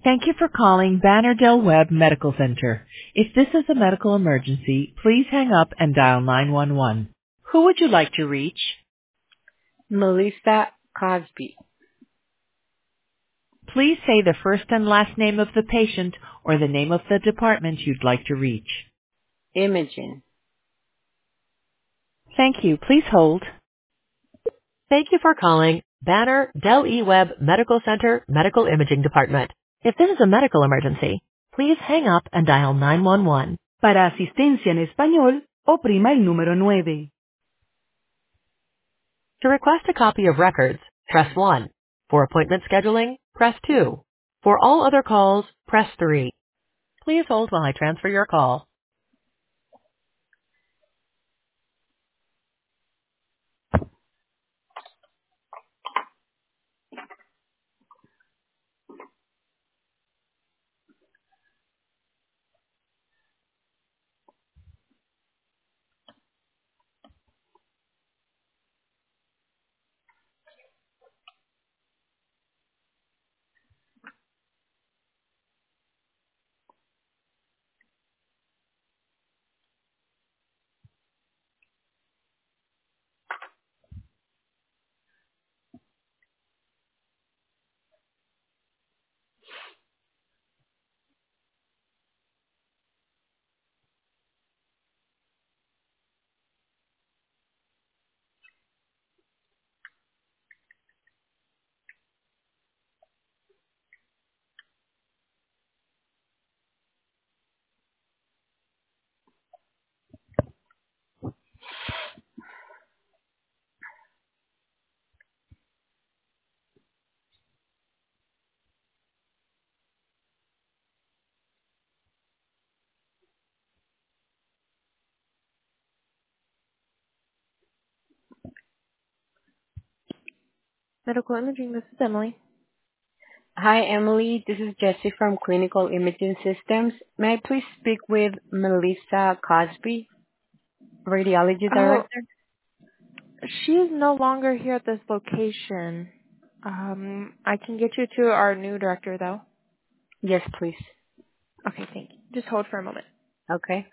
Thank you for calling Banner Del Webb Medical Center. If this is a medical emergency, please hang up and dial 911. Who would you like to reach? Melissa Cosby. Please say the first and last name of the patient or the name of the department you'd like to reach. Imaging. Thank you. Please hold. Thank you for calling Banner Del E. Webb Medical Center Medical Imaging Department. If this is a medical emergency, please hang up and dial 911. Para asistencia en español, oprima el número 9. To request a copy of records, press 1. For appointment scheduling, press 2. For all other calls, press 3. Please hold while I transfer your call. Medical imaging, this is Emily. Hi, Emily. This is Jessie from Clinical Imaging Systems. May I please speak with Melissa Cosby, Radiology Oh, Director? she is no longer here at this location. I can get you to our new director, though. Yes, please. Okay, thank you. Just hold for a moment. Okay.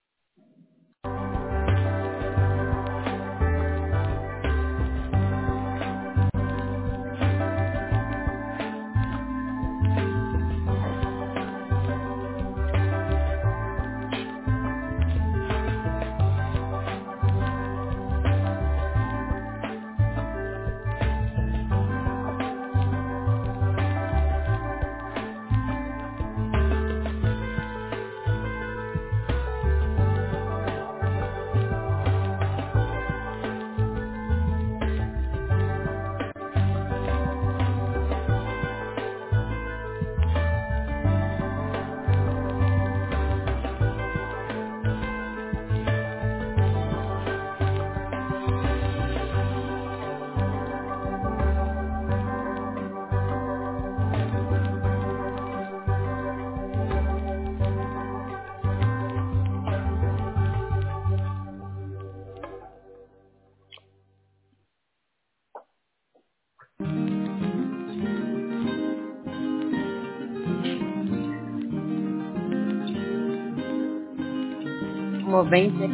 Como 20.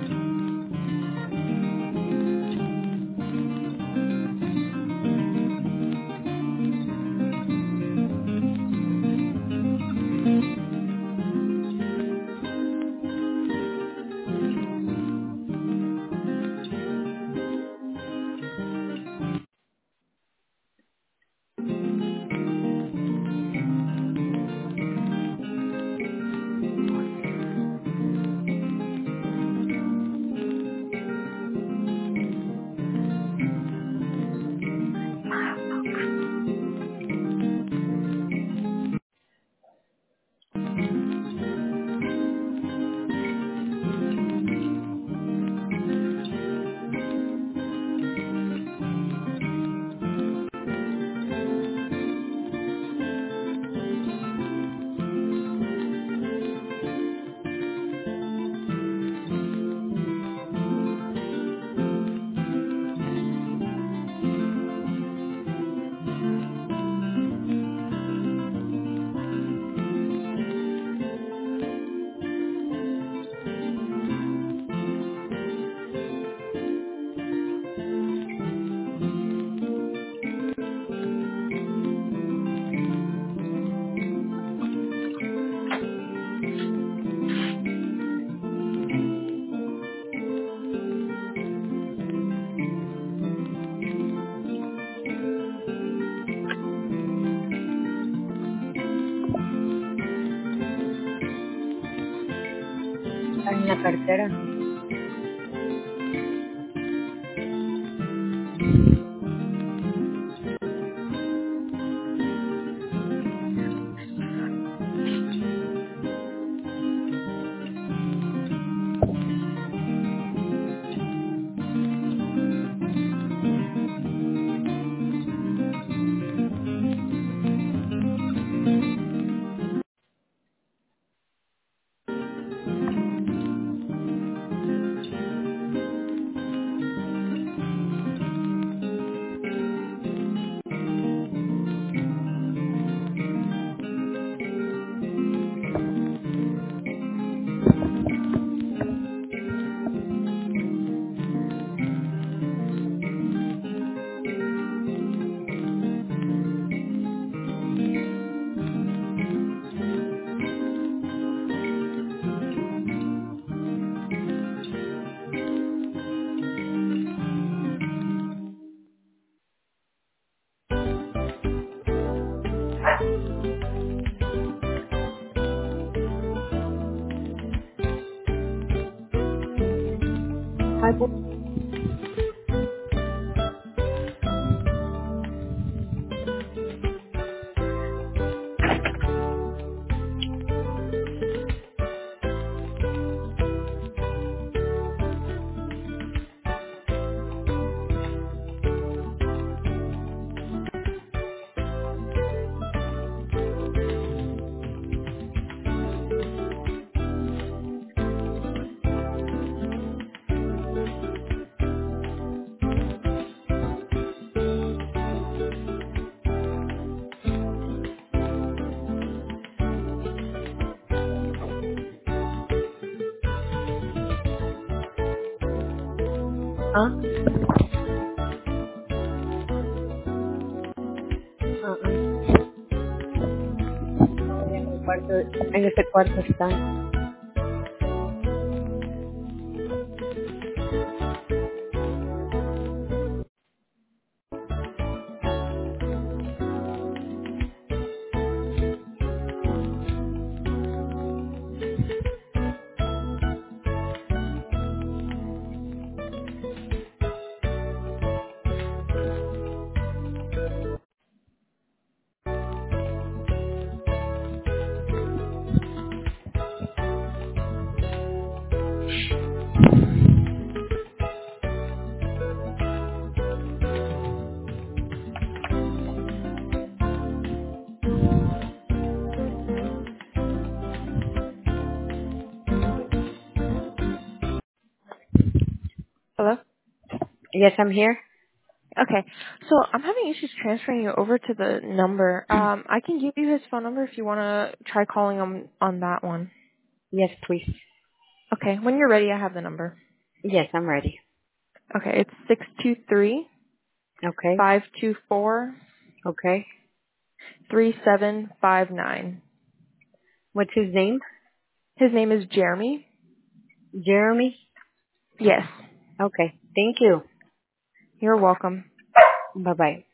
En la cartera. Ay, ¿ah? En el cuarto, en ese cuarto están. Hello? Yes, I'm here. Okay. So I'm having issues transferring you over to the number. I can give you his phone number if you want to try calling him on that one. Yes, please. Okay. When you're ready, I have the number. Yes, I'm ready. Okay. It's 623 Okay. 524 Okay. 3759. What's his name? His name is Jeremy. Jeremy? Yes. Okay. Thank you. You're welcome. Bye-bye.